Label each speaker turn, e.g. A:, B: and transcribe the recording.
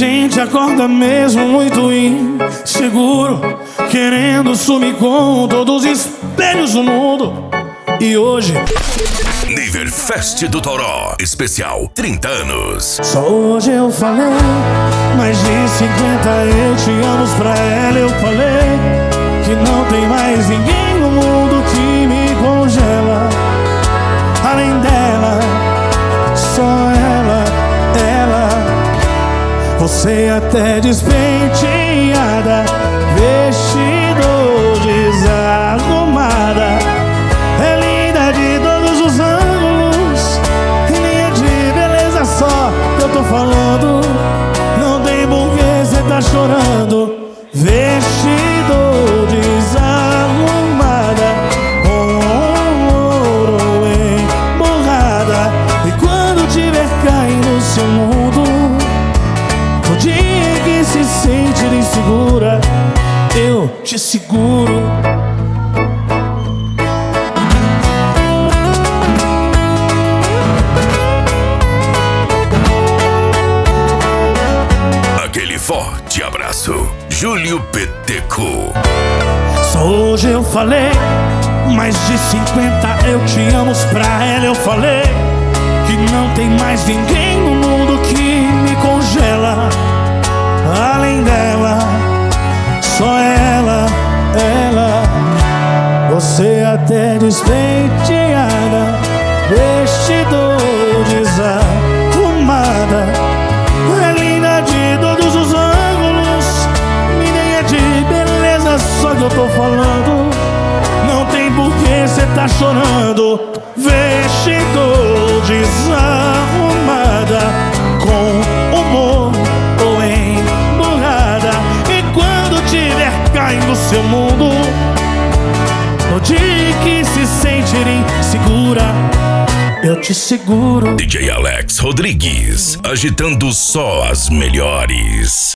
A: gente acorda mesmo muito inseguro, querendo sumir com todos os espelhos do mundo. E hoje
B: Niverfest do Toró, especial 30 anos.
A: Só hoje eu falei, mais de 50 eu te amo pra ela. Eu falei que não tem mais ninguém no mundo que me congela. Além dela, só ela. Você até despenteada, vestido desarrumada, é linda de todos os ângulos, e nem é de beleza só que eu tô falando. Não tem porquê cê tá chorando. Vestido desarrumada, com ouro emborrada. E quando tiver caindo no seu mundo, no dia que se sentir insegura, eu te seguro.
B: Aquele forte abraço, Júlio Peteco.
A: Só hoje eu falei, mais de 50 eu te amo pra ela. Eu falei que não tem mais ninguém no mundo que me congela. Além dela, só ela. Você até despenteada, vestido desarrumada, é linda de todos os ângulos, e nem é de beleza só que eu tô falando. Não tem porquê cê tá chorando. Vestido desarrumada, com humor ou emburrada. E quando tiver caindo no seu mundo, no dia que se sentir insegura, eu te seguro.
B: DJ Alex Rodrigues, agitando só as melhores.